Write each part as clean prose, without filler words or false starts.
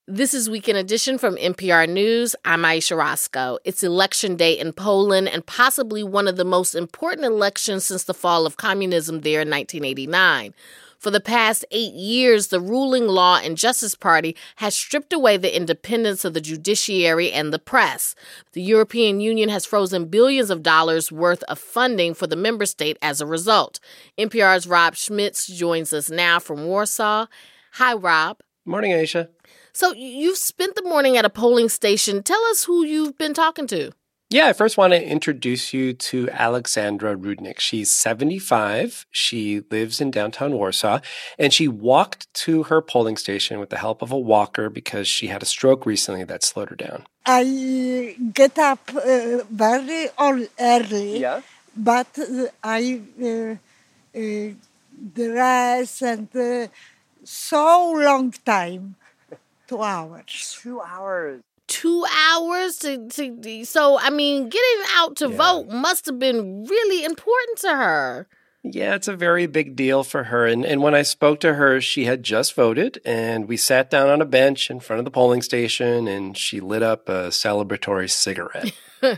This is Weekend Edition from NPR News. I'm Aisha Roscoe. It's Election Day in Poland and possibly one of the most important elections since the fall of communism there in 1989. For the past 8 years, the ruling Law and Justice Party has stripped away the independence of the judiciary and the press. The European Union has frozen billions of dollars worth of funding for the member state as a result. NPR's Rob Schmitz joins us now from Warsaw. Hi, Rob. Morning, Aisha. So you've spent the morning at a polling station. Tell us who you've been talking to. Yeah, I first want to introduce you to Alexandra Rudnik. She's 75. She lives in downtown Warsaw, and she walked to her polling station with the help of a walker because she had a stroke recently that slowed her down. I get up very early, Yeah? but I dress and so long time. 2 hours. 2 hours. 2 hours so getting out to vote must have been really important to her. Yeah, it's a very big deal for her. And when I spoke to her, she had just voted, and we sat down on a bench in front of the polling station, and she lit up a celebratory cigarette.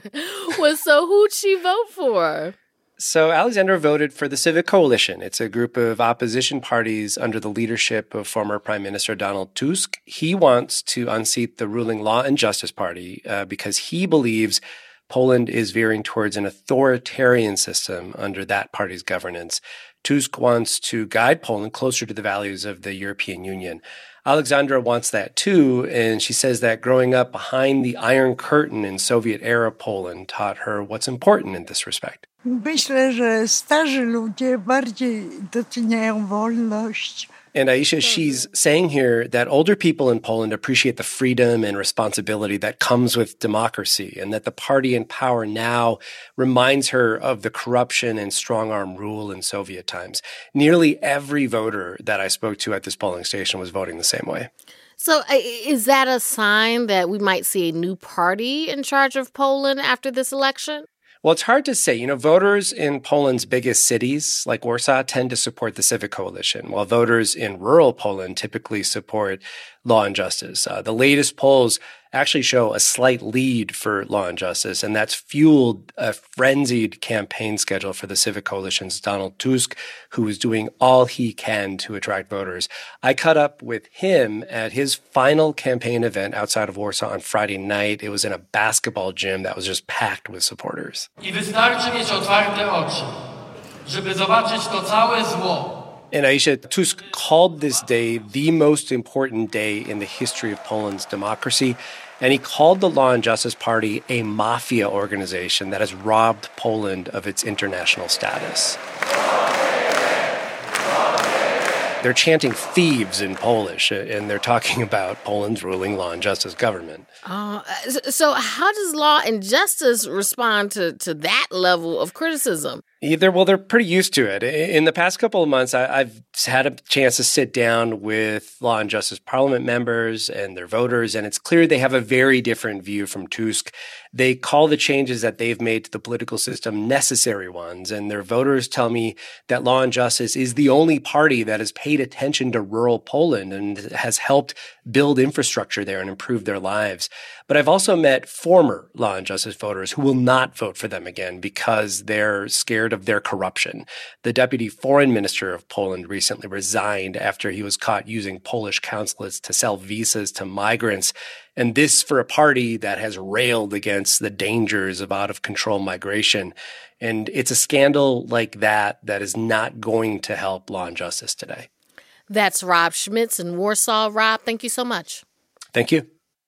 Well, so who'd she vote for? So Alexandra voted for the Civic Coalition. It's a group of opposition parties under the leadership of former Prime Minister Donald Tusk. He wants to unseat the ruling Law and Justice Party because he believes Poland is veering towards an authoritarian system under that party's governance. Tusk wants to guide Poland closer to the values of the European Union. Alexandra wants that too, and she says that growing up behind the Iron Curtain in Soviet-era Poland taught her what's important in this respect. Myślę, że starzy ludzie bardziej doceniają wolność. And Aisha, she's saying here that older people in Poland appreciate the freedom and responsibility that comes with democracy, and that the party in power now reminds her of the corruption and strong-arm rule in Soviet times. Nearly every voter that I spoke to at this polling station was voting the same way. So is that a sign that we might see a new party in charge of Poland after this election? Well, it's hard to say. Voters in Poland's biggest cities, like Warsaw, tend to support the Civic Coalition, while voters in rural Poland typically support Law and Justice. The latest polls actually show a slight lead for Law and Justice, and that's fueled a frenzied campaign schedule for the Civic Coalition's Donald Tusk, who is doing all he can to attract voters. I caught up with him at his final campaign event outside of Warsaw on Friday night. It was in a basketball gym that was just packed with supporters. I wystarczy mieć otwarte oczy, żeby zobaczyć to całe zło. And Aisha, Tusk called this day the most important day in the history of Poland's democracy. And he called the Law and Justice Party a mafia organization that has robbed Poland of its international status. They're chanting thieves in Polish, and they're talking about Poland's ruling Law and Justice government. So how does Law and Justice respond to that level of criticism? They're pretty used to it. In the past couple of months, I've had a chance to sit down with Law and Justice Parliament members and their voters, and it's clear they have a very different view from Tusk. They call the changes that they've made to the political system necessary ones, and their voters tell me that Law and Justice is the only party that has paid attention to rural Poland and has helped build infrastructure there and improve their lives. But I've also met former Law and Justice voters who will not vote for them again because they're scared of their corruption. The deputy foreign minister of Poland recently resigned after he was caught using Polish consulates to sell visas to migrants. And this for a party that has railed against the dangers of out-of-control migration. And it's a scandal like that that is not going to help Law and Justice today. That's Rob Schmitz in Warsaw. Rob, thank you so much. Thank you.